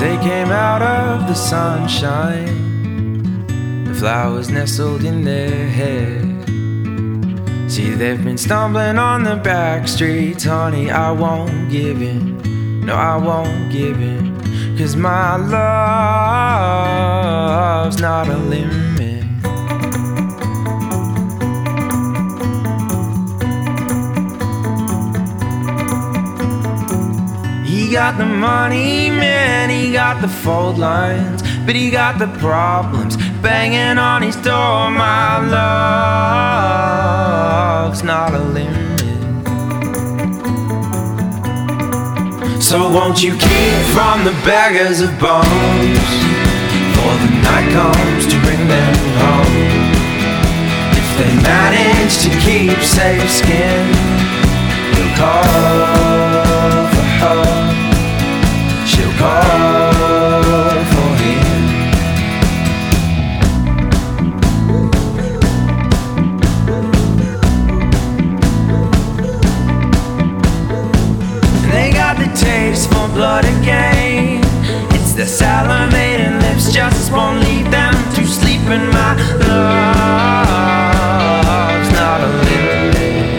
They came out of the sunshine, the flowers nestled in their hair. See, they've been stumbling on the back streets. Honey, I won't give in, no, I won't give in, 'cause my love's not a limit. He got the money, man, he got the fault lines, but he got the problems banging on his door. My love's not a limit. So won't you keep from the beggars of bones, for the night comes to bring them home. If they manage to keep safe skin, he'll call for her, she'll call for him. And they got the taste for blood again. It's their salivating lips just won't lead them to sleep. And my love's not a limit.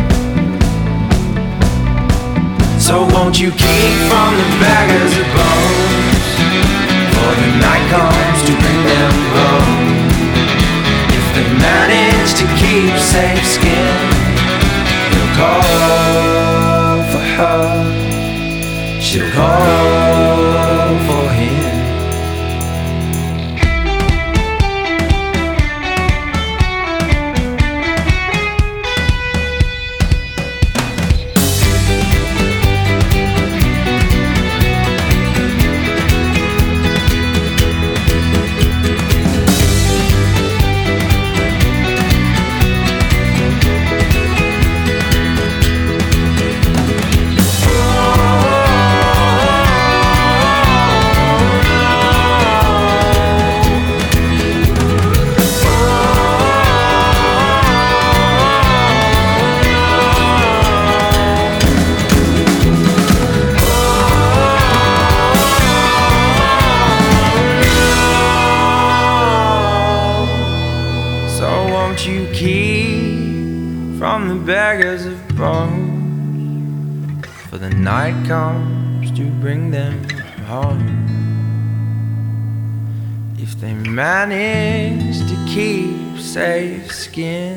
So won't you keep from the beggars of bones, for the night comes to bring them home. If they manage to keep safe skin, he'll call for her, she'll call for him. Won't you keep from the beggars of bones, for the night comes to bring them home. If they manage to keep safe skin,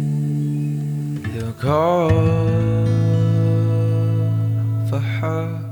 he'll call for her.